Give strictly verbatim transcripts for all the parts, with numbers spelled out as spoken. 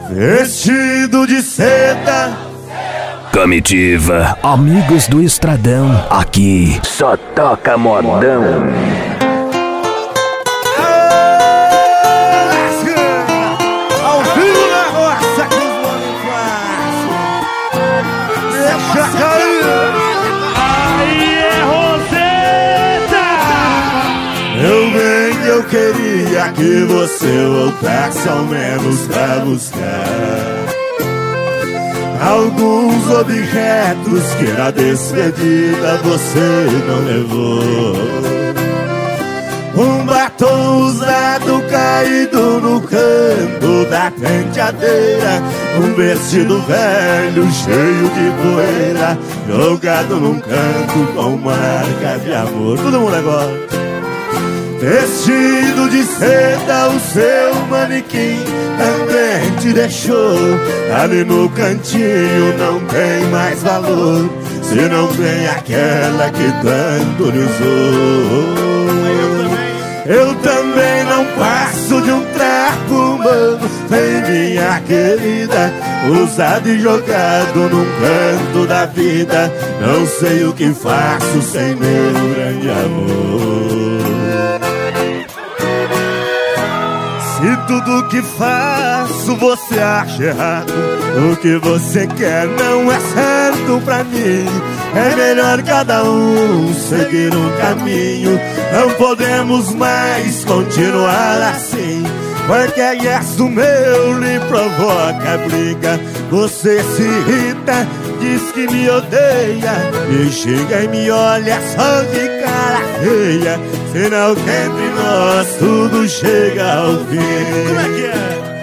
vestido de seda. Comitiva, amigos do Estradão, aqui só toca modão. Ao vivo na roça que os homens fazem. Deixa cair. Aí é Roseta. Eu bem que eu queria que você voltasse ao menos pra buscar alguns objetos que na despedida você não levou. Um batom usado caído no canto da penteadeira, um vestido velho cheio de poeira jogado num canto com marca de amor. Todo mundo agora. Vestido de seda, o seu manequim também te deixou. Ali no cantinho não tem mais valor, se não tem aquela que tanto lhe usou. Eu também não passo de um trapo humano, sem minha querida, usado e jogado num canto da vida. Não sei o que faço sem meu grande amor. Se tudo que faço você acha errado, o que você quer não é certo pra mim, é melhor cada um seguir um caminho. Não podemos mais continuar assim. Qualquer gesto meu lhe provoca briga. Você se irrita, diz que me odeia, me xinga e me olha só de cara feia. Sinal que entre nós tudo chega ao fim. Como é que é?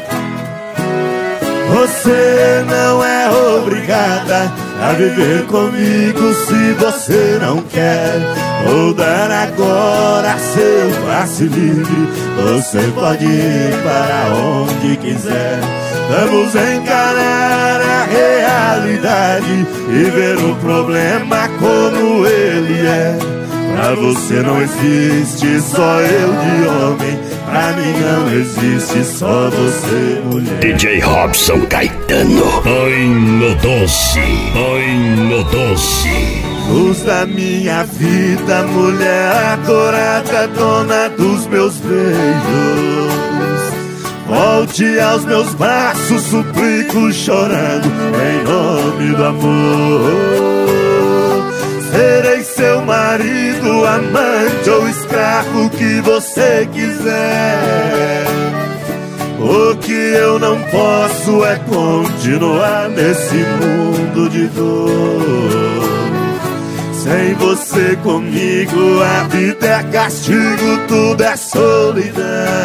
Você não é obrigada a viver comigo se você não quer. Vou dar agora seu passe livre, você pode ir para onde quiser. Vamos encarar a realidade e ver o problema como ele é. Pra você não existe só eu de homem, pra mim não existe só você mulher. D J Robson Caetano, ai no doce, ai no doce. Luz da minha vida, mulher adorada, dona dos meus beijos. Volte aos meus braços, suplico chorando, em nome do amor. Serei seu marido, amante ou escravo, que você quiser. O que eu não posso é continuar nesse mundo de dor. Sem você comigo, a vida é castigo, tudo é solidão.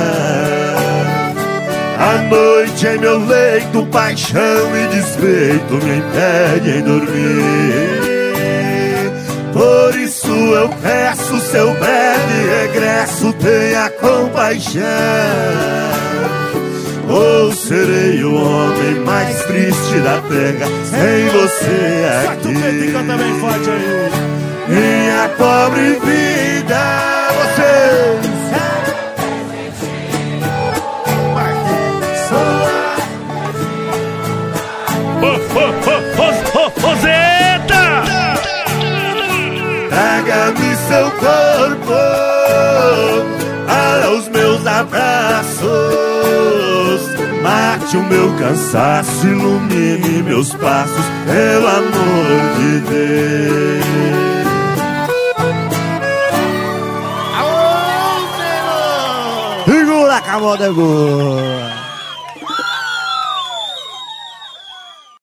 A noite em meu leito, paixão e despeito me impedem dormir. Por isso eu peço seu breve regresso, tenha compaixão. Ou serei o homem mais triste da terra sem você aqui. Canta bem forte aí. Minha pobre vida, vocês. Roseta! Traga-me seu corpo para os meus abraços. Mate o meu cansaço, ilumine meus passos, pelo amor de Deus. Segura a moda boa.